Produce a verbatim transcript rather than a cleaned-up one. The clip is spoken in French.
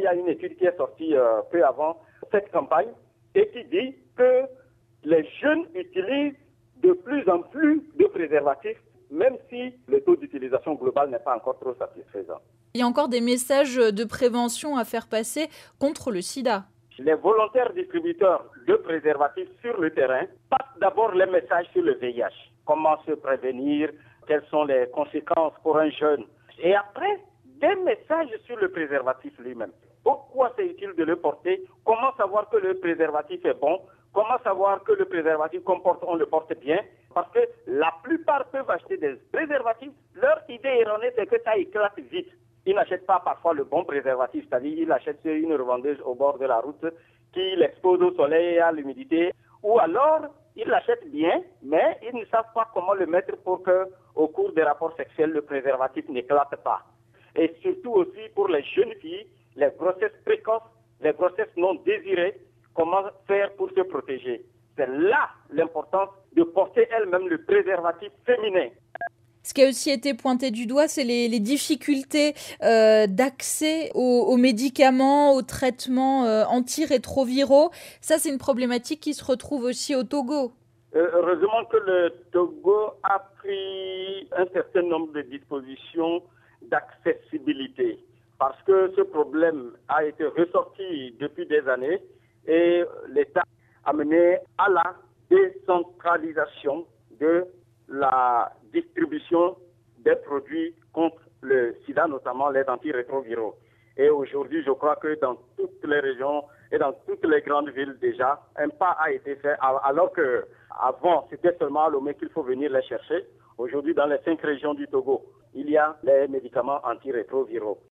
il y a une étude qui est sortie euh, peu avant cette campagne et qui dit que les jeunes utilisent de plus en plus de préservatifs, même si le taux d'utilisation global n'est pas encore trop satisfaisant. Il y a encore des messages de prévention à faire passer contre le sida. Les volontaires distributeurs de préservatifs sur le terrain passent d'abord les messages sur le V I H. Comment se prévenir, quelles sont les conséquences pour un jeune. Et après, des messages sur le préservatif lui-même. Pourquoi c'est utile de le porter? Comment savoir que le préservatif est bon? Comment savoir que le préservatif qu'on porte, on le porte bien? Parce que la plupart peuvent acheter des préservatifs. Leur idée erronée, c'est que ça éclate vite. Ils n'achètent pas parfois le bon préservatif, c'est-à-dire ils achètent une revendeuse au bord de la route qui l'expose au soleil et à l'humidité. Ou alors, ils l'achètent bien, mais ils ne savent pas comment le mettre pour que, au cours des rapports sexuels, le préservatif n'éclate pas. Et surtout aussi pour les jeunes filles, les grossesses précoces, les grossesses non désirées, comment faire pour se protéger. C'est là l'importance de porter elle-même le préservatif féminin. Ce qui a aussi été pointé du doigt, c'est les, les difficultés euh, d'accès aux, aux médicaments, aux traitements euh, antirétroviraux. Ça, c'est une problématique qui se retrouve aussi au Togo. Euh, heureusement que le Togo a pris un certain nombre de dispositions d'accessibilité, parce que ce problème a été ressorti depuis des années et l'État a mené à la décentralisation de la distribution des produits contre le sida, notamment les antirétroviraux. Et aujourd'hui, je crois que dans toutes les régions et dans toutes les grandes villes déjà, un pas a été fait, alors qu'avant, c'était seulement à Lomé qu'il faut venir les chercher. Aujourd'hui, dans les cinq régions du Togo, il y a les médicaments antirétroviraux.